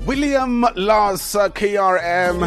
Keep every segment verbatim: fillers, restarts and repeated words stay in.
William Loss, uh, K R M.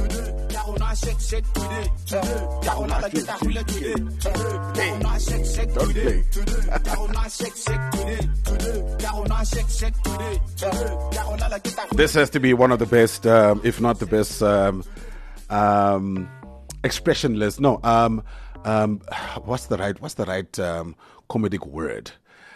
This has to be one of the best, um, if not the best, um, um, expressionless. No, um, um, what's the right? What's the right um, comedic word?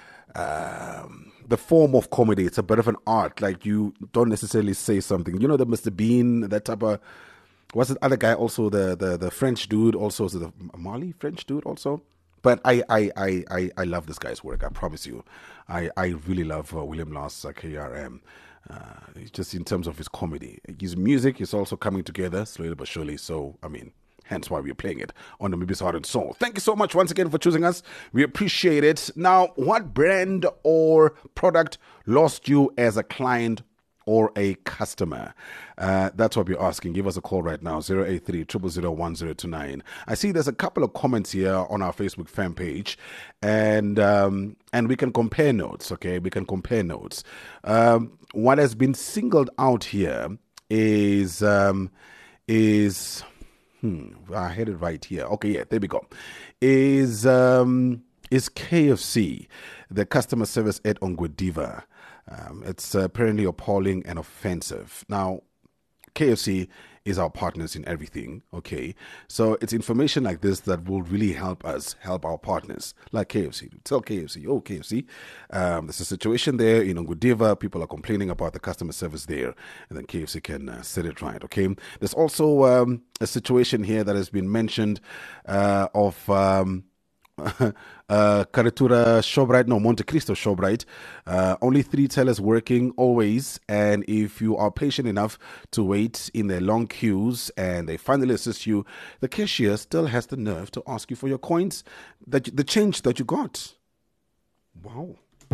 Um, the form of comedy. It's a bit of an art. Like you don't necessarily say something. You know, the Mister Bean, that type of. What's the other guy? Also, the the the French dude. Also, the Mali French dude. Also, but I I I I, I love this guy's work. I promise you, I I really love uh, William Loss, uh, K R M. Uh, just in terms of his comedy, his music is also coming together slowly but surely. So, I mean, hence why we're playing it on Namibia's Heart and Soul. Thank you so much once again for choosing us. We appreciate it. Now, what brand or product lost you as a client or a customer? Uh, that's what we're asking. Give us a call right now, zero eight three, zero zero zero, one zero two nine. I see there's a couple of comments here on our Facebook fan page, and um, and we can compare notes, okay? We can compare notes. Um, what has been singled out here is, um, is hmm, I had it right here. Okay, yeah, there we go. Is, um, is K F C, the customer service at Ongwediva. Um, it's uh, apparently appalling and offensive. Now, K F C is our partners in everything, okay? So it's information like this that will really help us help our partners, like K F C. Tell K F C, oh, K F C, um, there's a situation there in Ongwediva. People are complaining about the customer service there, and then K F C can uh, set it right, okay? There's also um, a situation here that has been mentioned uh, of... Um, uh, Karatura Shoprite, no, Monte Cristo Shoprite. Uh, only three tellers working always, and if you are patient enough to wait in their long queues and they finally assist you, the cashier still has the nerve to ask you for your coins, that the change that you got. Wow.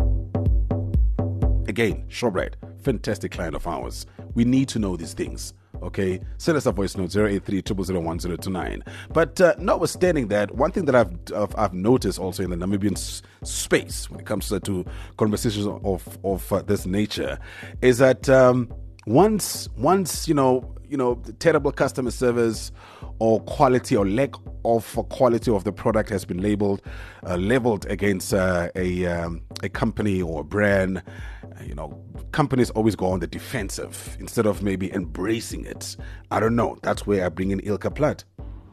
Again, Shoprite, fantastic client of ours. We need to know these things. Okay, send us a voice note, zero eight three, zero zero zero, one zero two nine. But uh, notwithstanding that, one thing that I've I've, I've noticed also in the Namibian s- space when it comes to, to conversations of of uh, this nature is that um, once once you know you know the terrible customer service or quality or lack of quality of the product has been labeled uh, leveled against uh, a um, a company or a brand, you know, companies always go on the defensive instead of maybe embracing it. I don't know. That's where I bring in Ilka Platt.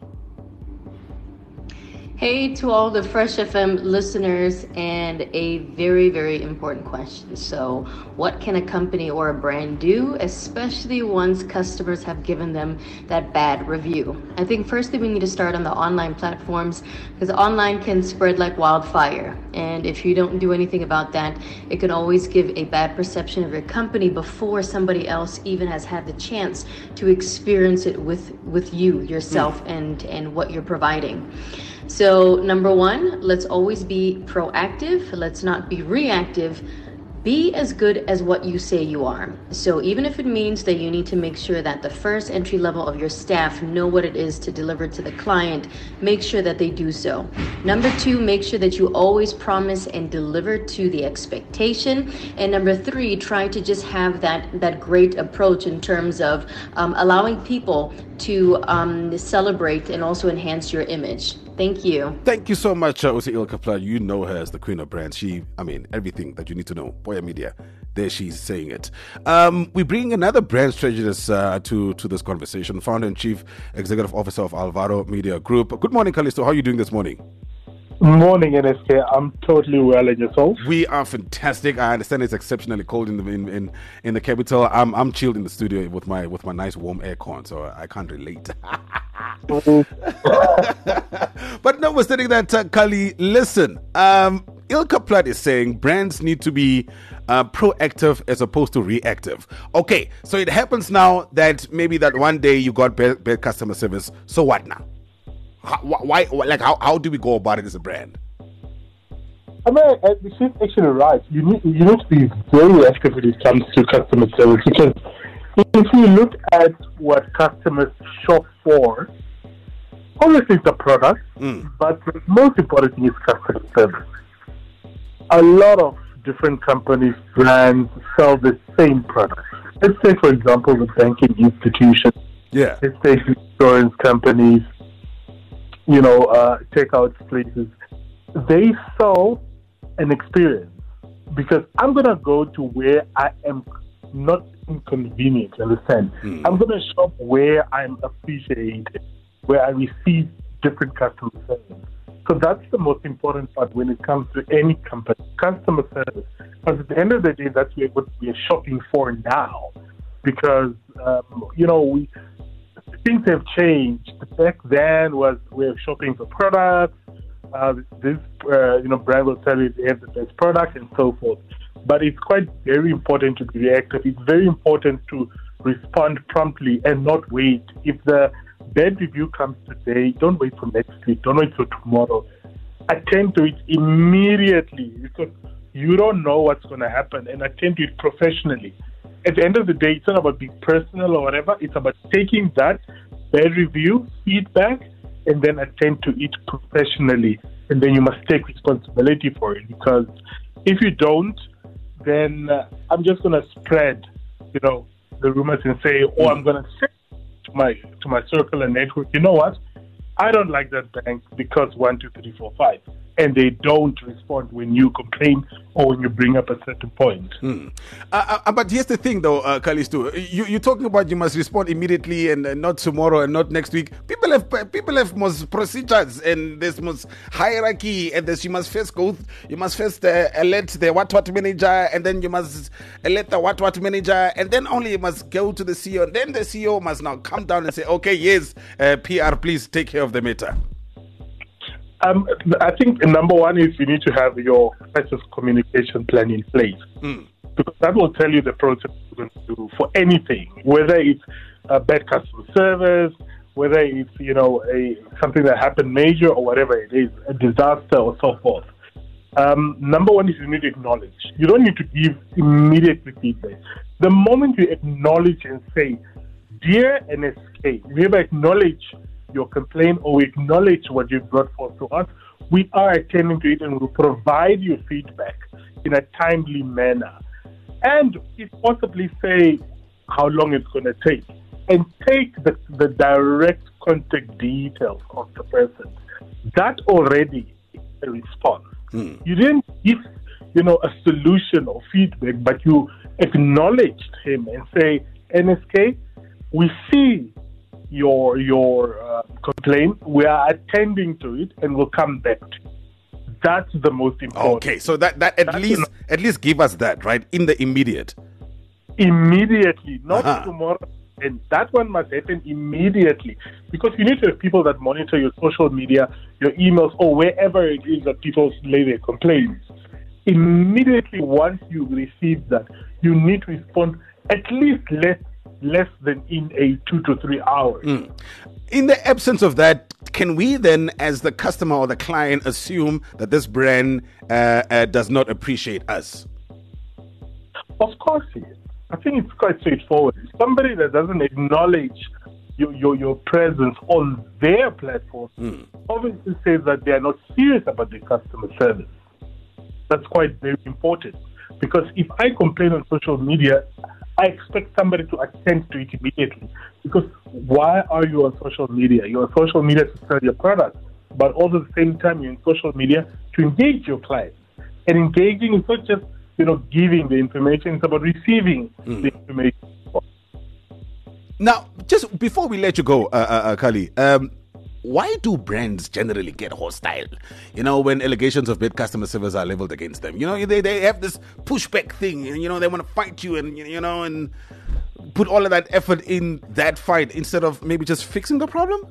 Hey to all the Fresh F M listeners, and a very, very important question. So what can a company or a brand do, especially once customers have given them that bad review? I think firstly we need to start on the online platforms, because online can spread like wildfire. And if you don't do anything about that, it can always give a bad perception of your company before somebody else even has had the chance to experience it with, with you, yourself, mm. and, and what you're providing. So number one, let's always be proactive. Let's not be reactive. Be as good as what you say you are. So even if it means that you need to make sure that the first entry level of your staff know what it is to deliver to the client, make sure that they do so. Number two, make sure that you always promise and deliver to the expectation. And number three, try to just have that, that great approach in terms of um, allowing people to um, celebrate and also enhance your image. Thank you. Thank you so much, uh, Uzi Ilka Platt. You know her as the queen of brands. She, I mean, everything that you need to know. Boya Media, there she's saying it. Um, we bring another brand strategist uh, to, to this conversation, founder and chief executive officer of Alvaro Media Group. Good morning, Callisto. How are you doing this morning? Morning, N S K. I'm totally well, and yourself? We are fantastic. I understand it's exceptionally cold in the in, in, in the capital. I'm I'm chilled in the studio with my with my nice warm aircon, so I can't relate. But notwithstanding that, uh, Kali, listen. Um, Ilka Platt is saying brands need to be uh, proactive as opposed to reactive. Okay, so it happens now that maybe that one day you got bad, bad customer service. So what now? How, why, like, how, how do we go about it as a brand? I mean, she's actually right. You need, you need to be very active when it comes to customer service, because if you look at what customers shop for, obviously it's a product, mm. but the most important thing is customer service. A lot of different companies, brands sell the same product. let's say, for example, the banking institution. Yeah. Let's take insurance companies, you know, uh, takeout places. They sell an experience because I'm going to go to where I am not inconvenienced, understand? Mm. I'm going to shop where I'm appreciated, where I receive different customer service. So that's the most important part when it comes to any company, customer service. Because at the end of the day, that's what we are shopping for now. Because, um, you know, we things have changed. Back then was we were shopping for products. Uh, this, uh, you know, brand will tell you they have the best product and so forth. But it's quite very important to be reactive. It's very important to respond promptly and not wait. If the bad review comes today, don't wait for next week. Don't wait for tomorrow. Attend to it immediately because you don't know what's going to happen, and attend to it professionally. At the end of the day, it's not about being personal or whatever. It's about taking that bad review, feedback, and then attend to it professionally. And then you must take responsibility for it, because if you don't, then uh, I'm just going to spread, you know, the rumors and say, oh, I'm going to say to my to my circle and network, you know what? I don't like that bank because one, two, three, four, five. And they don't respond when you complain or when you bring up a certain point. Hmm. Uh, uh, but here's the thing, though, uh, Kalisto. You, you're talking about you must respond immediately and uh, not tomorrow and not next week. People have people have most procedures and there's most hierarchy, and there's you must first go. You must first uh, alert the what what manager, and then you must alert the what what manager, and then only you must go to the C E O. And then the C E O must now come down and say, okay, yes, uh, P R, please take care of the matter. Um, I think number one is you need to have your crisis communication plan in place, mm. because that will tell you the process you're going to do for anything, whether it's a bad customer service, whether it's, you know, a something that happened major or whatever it is, a disaster or so forth. Um, number one is you need to acknowledge. You don't need to give immediate feedback. The moment you acknowledge and say, dear N S K, we have acknowledged your complaint or we acknowledge what you brought forth to us, we are attending to it and will provide you feedback in a timely manner. And if possibly say how long it's going to take, and take the, the direct contact details of the person. That already is a response. Hmm. You didn't give, you know, a solution or feedback, but you acknowledged him and say, N S K, we see your your uh, complaint, we are attending to it and we'll come back to it. That's the most important. Okay, so that, that at That's least enough. at least give us that, right? In the immediate. Immediately, not uh-huh. tomorrow. And that one must happen immediately, because you need to have people that monitor your social media, your emails, or wherever it is that people lay their complaints. Immediately once you receive that, you need to respond at least less less than in a two to three hours. Mm. In the absence of that, can we then, as the customer or the client, assume that this brand uh, uh, does not appreciate us? Of course it is. I think it's quite straightforward. Somebody that doesn't acknowledge your your, your presence on their platform mm. obviously says that they are not serious about their customer service. That's quite very important, because if I complain on social media, I expect somebody to attend to it immediately. Because why are you on social media? You're on social media to sell your product, but also at the same time you're on social media to engage your clients. And engaging is not just, you know, giving the information, it's about receiving mm. the information. Now, just before we let you go, uh, uh, uh, Kali, um, why do brands generally get hostile, you know, when allegations of bad customer service are leveled against them? You know, they, they have this pushback thing, and, you know, they want to fight you and, you know, and put all of that effort in that fight instead of maybe just fixing the problem?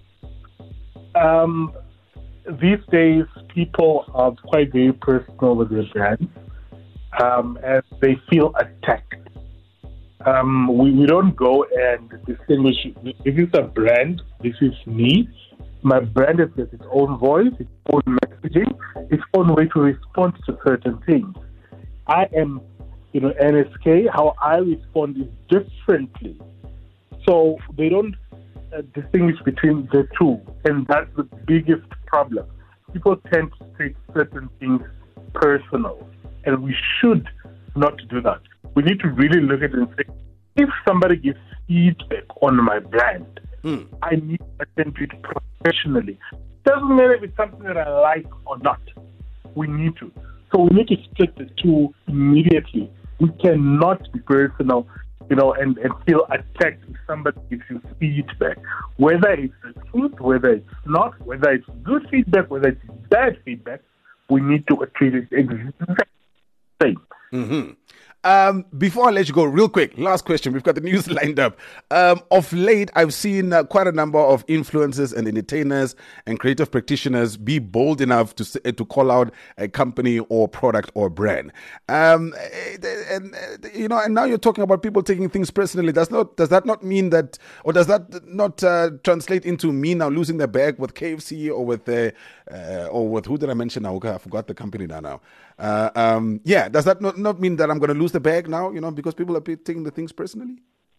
Um, these days, people are quite very personal with their brands, um, and they feel attacked. Um, we, we don't go and distinguish, if it's a brand, this is me. My brand has got its own voice, its own messaging, its own way to respond to certain things. I am, you know, N S K, how I respond is differently. So they don't uh, distinguish between the two, and that's the biggest problem. People tend to take certain things personal, and we should not do that. We need to really look at it and say, if somebody gives feedback on my brand, Mm. I need to attend to it professionally. Doesn't matter if it's something that I like or not. We need to. So we need to split the two immediately. We cannot be personal, you know, and, and feel attacked if somebody gives you feedback. Whether it's the truth, whether it's not, whether it's good feedback, whether it's bad feedback, we need to treat it exactly the same. Mm-hmm. Um, before I let you go, real quick, last question. We've got the news lined up. Um, of late, I've seen uh, quite a number of influencers and entertainers and creative practitioners be bold enough to say, to call out a company or product or brand. Um, and, uh, you know, and now you're talking about people taking things personally. Does not does that not mean that, or does that not uh, translate into me now losing the bag with K F C or with uh, uh, or with who did I mention now? Okay, I forgot the company now. Now, uh, um, yeah, does that not, not mean that I'm going to lose the bag now, you know, because people are taking the things personally?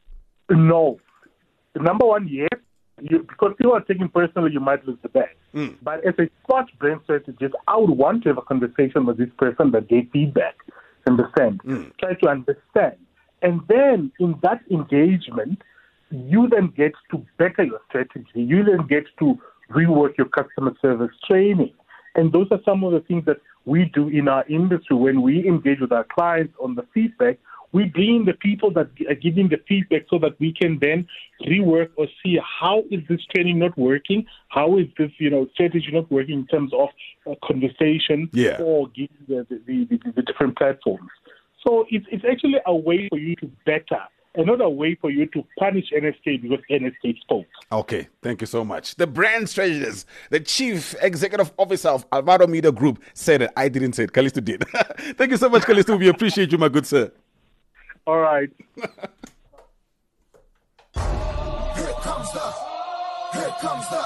No. Number one, yes. You, because people are taking personally, you might lose the bag. Mm. But as a smart brand strategist, I would want to have a conversation with this person that gave feedback. Understand? Mm. Try to understand. And then in that engagement, you then get to better your strategy. You then get to rework your customer service training. And those are some of the things that we do in our industry when we engage with our clients on the feedback. We bring the people that are giving the feedback so that we can then rework or see how is this training not working, how is this, you know, strategy not working in terms of uh, conversation yeah. or giving the, the, the, the different platforms. So it's, it's actually a way for you to better and not a way for you to punish N S K because N S K spoke. Okay, thank you so much. The brand strategist, the chief executive officer of Alvaro Media Group said it. I didn't say it. Callisto did. Thank you so much, Callisto. We appreciate you, my good sir. All right. Here comes the, here comes the.